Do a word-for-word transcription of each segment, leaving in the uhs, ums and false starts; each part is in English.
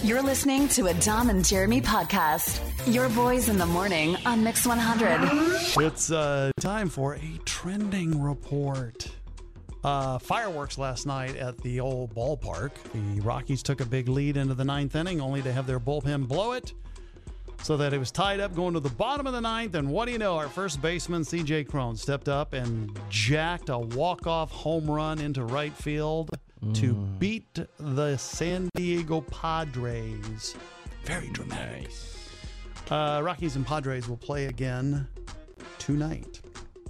You're listening to a Dom and Jeremy podcast. Your boys in the morning on Mix one hundred. It's uh, time for a trending report. Uh, fireworks last night at the old ballpark. The Rockies took a big lead into the ninth inning, only to have their bullpen blow it, so that it was tied up going to the bottom of the ninth. And what do you know? Our first baseman, C J Cron, stepped up and jacked a walk-off home run into right field mm. to beat the San Diego Padres. Very dramatic. Nice. Uh, Rockies and Padres will play again tonight.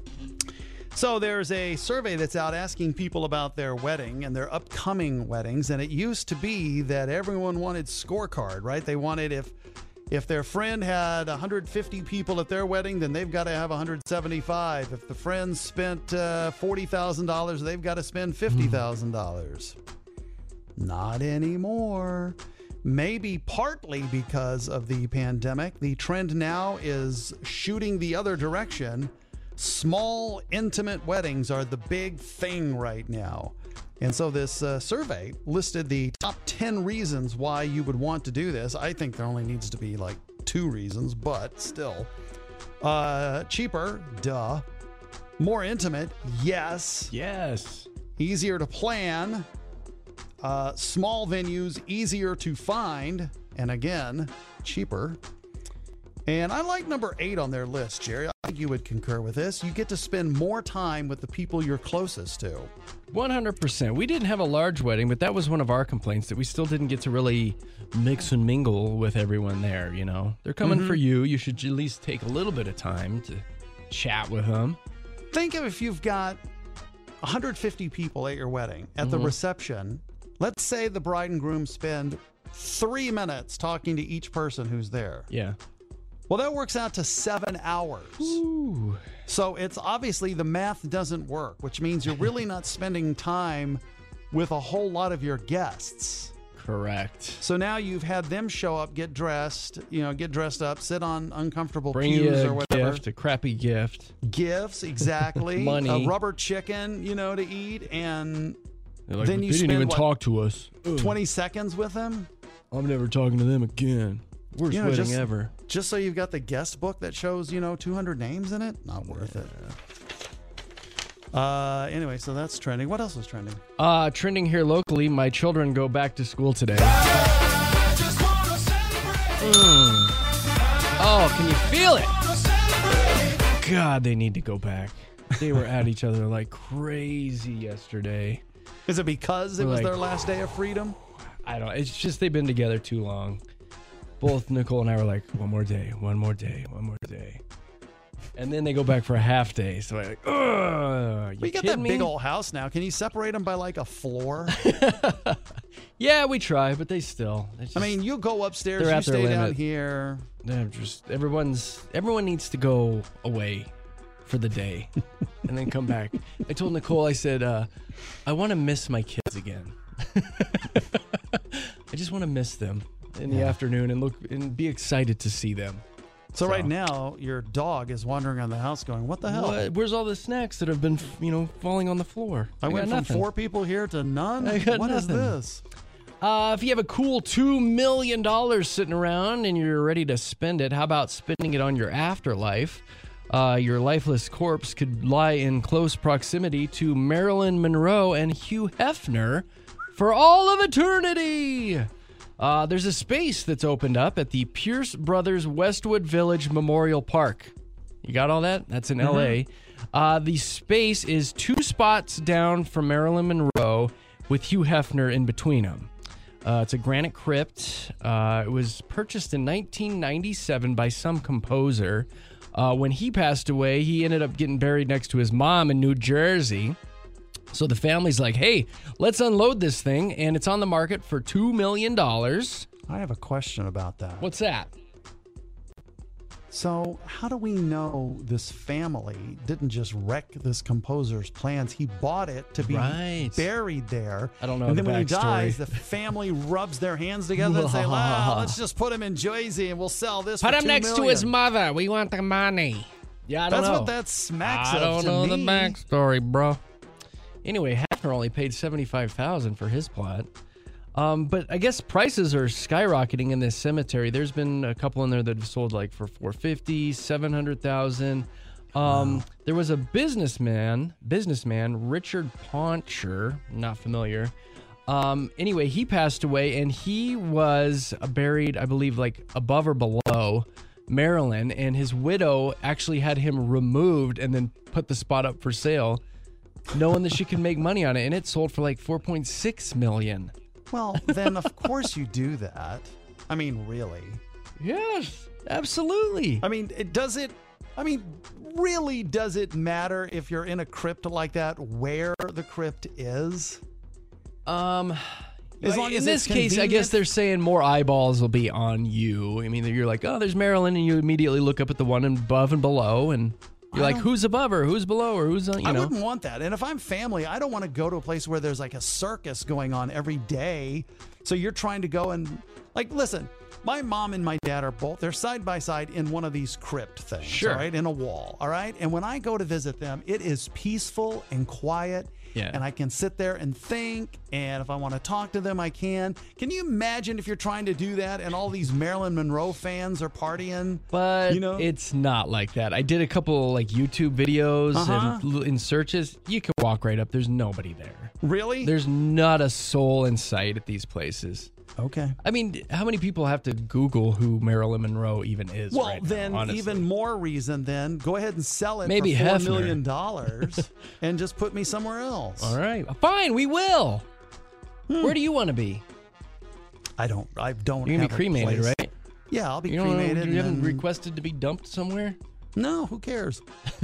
So there's a survey that's out asking people about their wedding and their upcoming weddings. And it used to be that everyone wanted scorecard, right? They wanted if if their friend had one hundred fifty people at their wedding, then they've got to have one hundred seventy-five. If the friends spent uh, forty thousand dollars, they've got to spend fifty thousand dollars. Mm. Not anymore. Maybe partly because of the pandemic. The trend now is shooting the other direction. Small, intimate weddings are the big thing right now. And so this uh, survey listed the top ten reasons why you would want to do this. I think there only needs to be like two reasons, but still. Uh, cheaper, duh. More intimate, yes. Yes. Easier to plan. Uh, small venues, easier to find. And again, cheaper. And I like number eight on their list, Jerry. I think you would concur with this. You get to spend more time with the people you're closest to. one hundred percent. We didn't have a large wedding, but that was one of our complaints, that we still didn't get to really mix and mingle with everyone there, you know. They're coming mm-hmm. for you. You should at least take a little bit of time to chat with them. Think of if you've got one hundred fifty people at your wedding. At mm-hmm. the reception, let's say the bride and groom spend three minutes talking to each person who's there. Yeah. Well, that works out to seven hours. Ooh. So it's obviously the math doesn't work, which means you're really not spending time with a whole lot of your guests. Correct. So now you've had them show up, get dressed, you know, get dressed up, sit on uncomfortable Bring pews you or whatever. Gift, a crappy gift. Gifts, exactly. Money. A rubber chicken, you know, to eat. And like, then you they spend, didn't even what, talk to us. twenty seconds with them? I'm never talking to them again. Worst you know, wedding just, ever. Just so you've got the guest book that shows, you know, two hundred names in it? Not worth yeah. it. Uh, anyway, so that's trending. What else is trending? Uh, trending here locally, my children go back to school today. Mm. Oh, can you feel it? God, they need to go back. They were at each other like crazy yesterday. Is it because it We're was like, their last day of freedom? I don't. It's just they've been together too long. Both Nicole and I were like, one more day, one more day, one more day. And then they go back for a half day. So I'm like, ugh. You we got kidding that me? big old house now. Can you separate them by like a floor? Yeah, we try, but they still. Just, I mean, you go upstairs, you at their stay down limit. here. They're just everyone's everyone needs to go away for the day and then come back. I told Nicole, I said, uh, I want to miss my kids again. I just want to miss them in the yeah. afternoon and look and be excited to see them. So, so right now, your dog is wandering around the house going, what the hell? What? Where's all the snacks that have been, you know, falling on the floor? I, I went from nothing. four people here to none? I got what nothing. is this? Uh, if you have a cool two million dollars sitting around and you're ready to spend it, how about spending it on your afterlife? Uh, your lifeless corpse could lie in close proximity to Marilyn Monroe and Hugh Hefner for all of eternity. Uh, there's a space that's opened up at the Pierce Brothers Westwood Village Memorial Park. You got all that? That's in mm-hmm. L A. Uh, the space is two spots down from Marilyn Monroe with Hugh Hefner in between them. Uh, it's a granite crypt. Uh, it was purchased in nineteen ninety-seven by some composer. Uh, when he passed away, he ended up getting buried next to his mom in New Jersey. So the family's like, hey, let's unload this thing, and it's on the market for two million dollars. I have a question about that. What's that? So how do we know this family didn't just wreck this composer's plans? He bought it to be right. buried there. I don't know And the then when he backstory. dies, the family rubs their hands together and say, well, let's just put him in Jersey and we'll sell this Put for him two next million. to his mother. We want the money. Yeah, I don't That's know. what that smacks I of don't to know me. the backstory, bro. Anyway, Hefner only paid seventy-five thousand dollars for his plot. Um, but I guess prices are skyrocketing in this cemetery. There's been a couple in there that have sold like for four hundred fifty thousand dollars, seven hundred thousand dollars. Um, wow. There was a businessman, businessman, Richard Poncher, not familiar. Um, anyway, he passed away, and he was buried, I believe, like above or below Maryland, and his widow actually had him removed and then put the spot up for sale, knowing that she could make money on it, and it sold for like four point six million dollars. Well, then of course you do that. I mean, really? Yes, absolutely. I mean, it does it. I mean, really, does it matter if you're in a crypt like that where the crypt is? Um, as long in as this it's case, I guess they're saying more eyeballs will be on you. I mean, you're like, oh, there's Marilyn, and you immediately look up at the one above and below, and you're like, who's above her, who's below her, who's on, you I know. wouldn't want that. And if I'm family, I don't want to go to a place where there's like a circus going on every day. So you're trying to go and, like, listen, my mom and my dad are both, they're side by side in one of these crypt things, sure. all right, in a wall, all right? And when I go to visit them, it is peaceful and quiet. Yeah. And I can sit there and think, and if I want to talk to them, I can. Can you imagine if you're trying to do that and all these Marilyn Monroe fans are partying? But you know? It's not like that. I did a couple like YouTube videos uh-huh. and in searches. You can walk right up. There's nobody there. Really? There's not a soul in sight at these places. Okay. I mean, how many people have to Google who Marilyn Monroe even is? Well, right then now, even more reason then go ahead and sell it Maybe for four Hefner. million dollars and just put me somewhere else. All right, fine, we will. Hmm. Where do you want to be? I don't. I don't. You're gonna have be cremated, a place. right? Yeah, I'll be you cremated. You haven't and... requested to be dumped somewhere? No, who cares?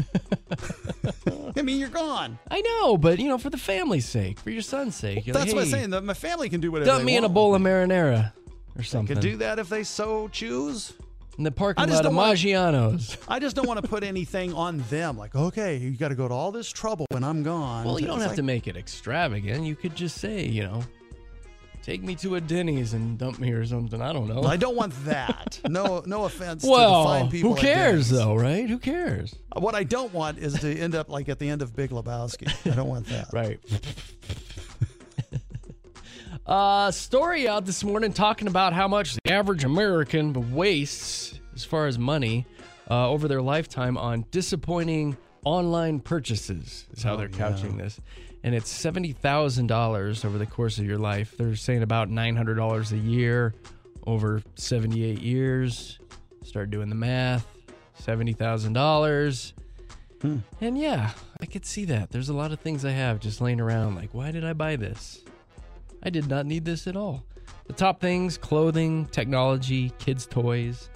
I mean, you're gone. I know, but, you know, for the family's sake, for your son's sake. You're That's like, what hey, I'm saying. That my family can do whatever dump they me want. in a bowl of marinara or something. They could do that if they so choose. In the parking I just lot of don't wanna- Maggiano's. I just don't want to put anything on them. Like, okay, you got to go to all this trouble when I'm gone. Well, you don't It's have like, to make it extravagant. You could just say, you know, take me to a Denny's and dump me or something. I don't know. Well, I don't want that. No, no offense to the Well, fine people. who at cares, Denny's. though, right? Who cares? What I don't want is to end up like at the end of Big Lebowski. I don't want that. Right. uh, story out this morning talking about how much the average American wastes as far as money uh, over their lifetime on disappointing online purchases is how Oh, they're yeah. couching this. And it's seventy thousand dollars over the course of your life. They're saying about nine hundred dollars a year over seventy-eight years. Start doing the math. seventy thousand dollars. Hmm. And yeah, I could see that. There's a lot of things I have just laying around. Like, why did I buy this? I did not need this at all. The top things, clothing, technology, kids' toys.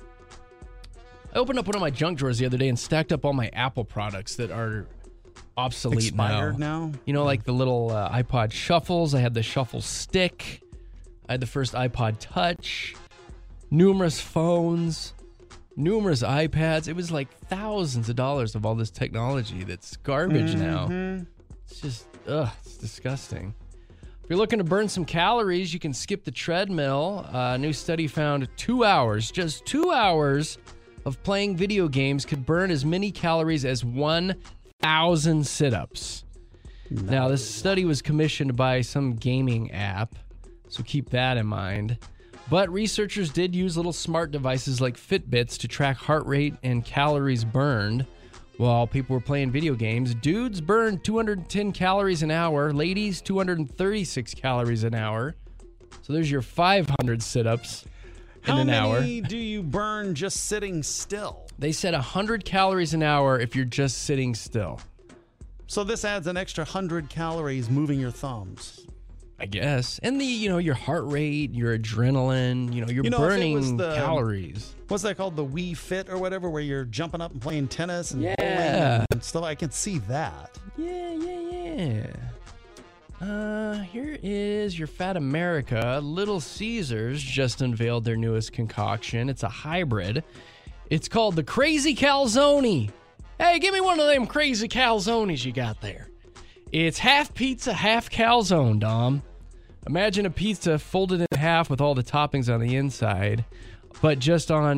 I opened up one of my junk drawers the other day and stacked up all my Apple products that are obsolete Expired now. now? You know, like the little uh, iPod shuffles. I had the shuffle stick. I had the first iPod Touch. Numerous phones. Numerous iPads. It was like thousands of dollars of all this technology that's garbage Mm-hmm. now. It's just, ugh, it's disgusting. If you're looking to burn some calories, you can skip the treadmill. Uh, a new study found two hours, just two hours of playing video games could burn as many calories as one thousand sit-ups. Nice. Now, this study was commissioned by some gaming app, so keep that in mind. But researchers did use little smart devices like Fitbits to track heart rate and calories burned while people were playing video games. Dudes burned two hundred ten calories an hour, ladies two hundred thirty-six calories an hour. So there's your five hundred sit-ups in How an hour. How many do you burn just sitting still? They said one hundred calories an hour if you're just sitting still. So this adds an extra one hundred calories moving your thumbs. I guess. And the, you know, your heart rate, your adrenaline, you know, you're You know, if it burning was the- calories. What's that called? The Wii Fit or whatever, where you're jumping up and playing tennis and Yeah. bowling and stuff. I can see that. Yeah, yeah, yeah. Uh, here is your Fat America. Little Caesars just unveiled their newest concoction. It's a hybrid. It's called the Crazy Calzone. Hey, give me one of them crazy calzones you got there. It's half pizza, half calzone, Dom. Imagine a pizza folded in half with all the toppings on the inside, but just on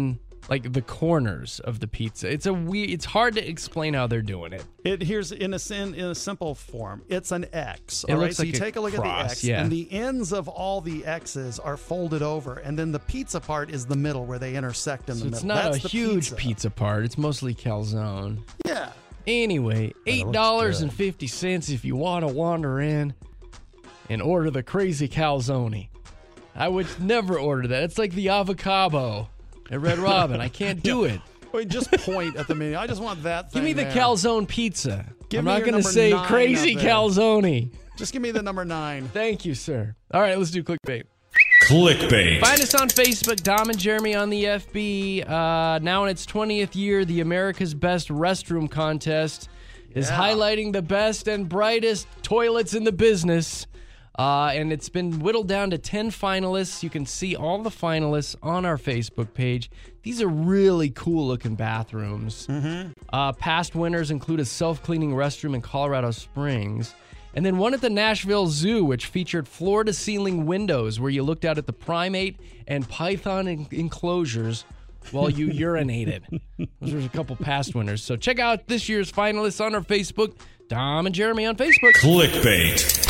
like the corners of the pizza. It's a we. It's hard to explain how they're doing it. It here's in a in, in a simple form. It's an X. It All right, looks so like you a take a look cross, at the X, yeah. and the ends of all the X's are folded over, and then the pizza part is the middle where they intersect in So the it's middle. not That's a the huge pizza. pizza part. It's mostly calzone. Yeah. Anyway, eight looks dollars and good. fifty cents if you want to wander in and order the crazy calzone. I would never order that. It's like the avocado at Red Robin. I can't do it. Wait, just point at the menu. I just want that thing Give me the there. calzone pizza. Give I'm me not your going to number say nine crazy up there. calzone. Just give me the number nine. Thank you, sir. All right, let's do clickbait. Clickbait. Find us on Facebook, Dom and Jeremy on the F B. Uh, now in its twentieth year, the America's Best Restroom Contest is Yeah. highlighting the best and brightest toilets in the business. Uh, and it's been whittled down to ten finalists. You can see all the finalists on our Facebook page. These are really cool-looking bathrooms. Mm-hmm. Uh, past winners include a self-cleaning restroom in Colorado Springs. And then one at the Nashville Zoo, which featured floor-to-ceiling windows where you looked out at the primate and python en- enclosures while you urinated. Those are a couple past winners. So check out this year's finalists on our Facebook. Dom and Jeremy on Facebook. Clickbait.